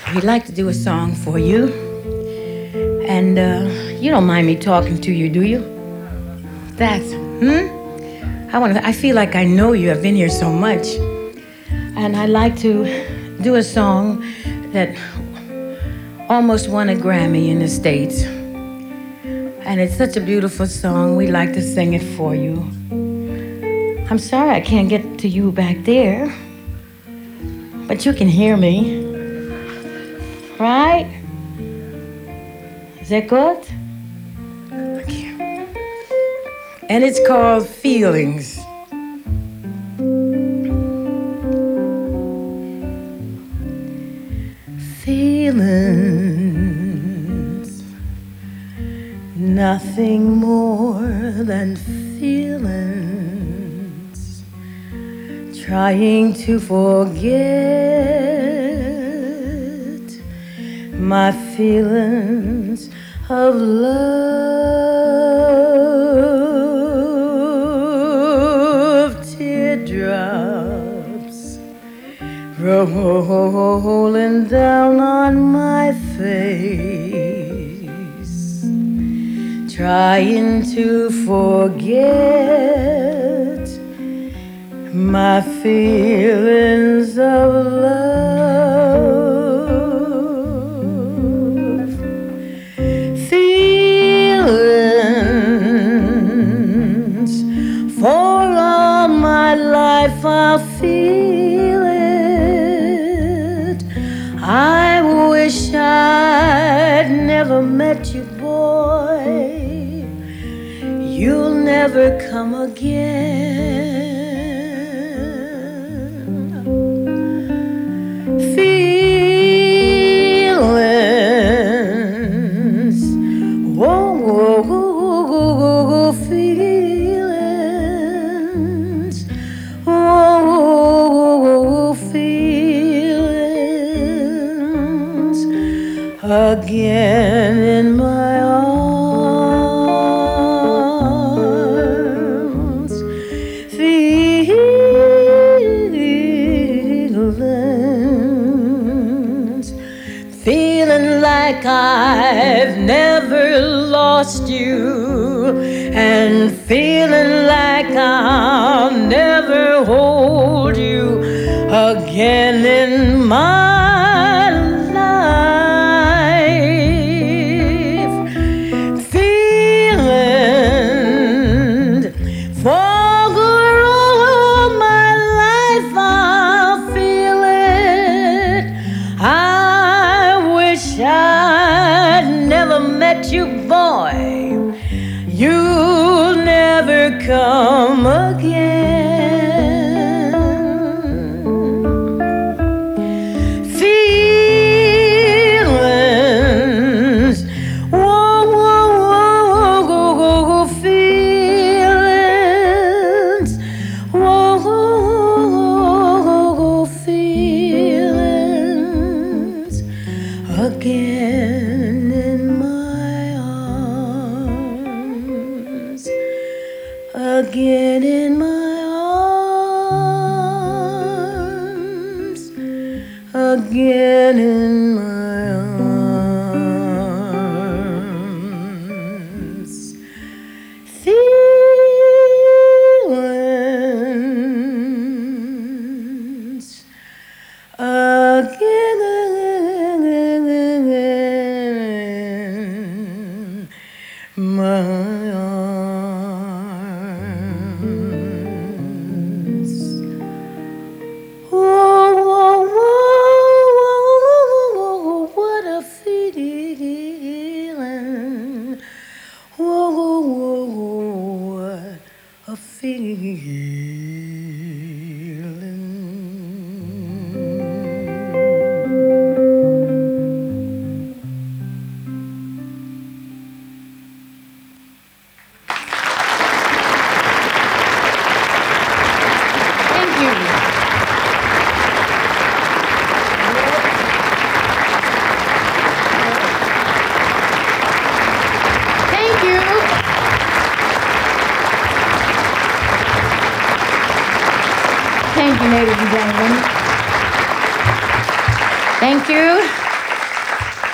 We'd like to do a song for you. And you don't mind me talking to you, do you? I feel like I know you. I've been here so much. And I'd like to do a song that almost won a Grammy in the States. And it's such a beautiful song. We'd like to sing it for you. I'm sorry I can't get to you back there, but you can hear me. Right? Is that good? Okay. And it's called Feelings. Feelings, nothing more than feelings, trying to forget my feelings of love. Teardrops rolling down on my face, trying to forget my feelings of love. Feelings, for all my life I'll feel it. I wish I'd never met you, boy. You'll never come again. Feelings, whoa, whoa, whoa, whoa, whoa, feelings, whoa, whoa, whoa, whoa, feelings, again in my arms. Feelings, feeling like I've never lost you, and feeling like I'll never hold you again in my life. Feeling, for all my life I'll feel it. I wish I'd never met you, boy. You'll never come again. Feelings, whoa, whoa, whoa, whoa, whoa, whoa, feelings, whoa, whoa, whoa, whoa, feelings, again in my arms, again in my arms, again in my arms. Feelings, again in my arms. Whoa, whoa, whoa, whoa, whoa, what a feeling. Whoa, whoa, whoa, what a feeling. Thank you. Thank you. Thank you, ladies and gentlemen. Thank you.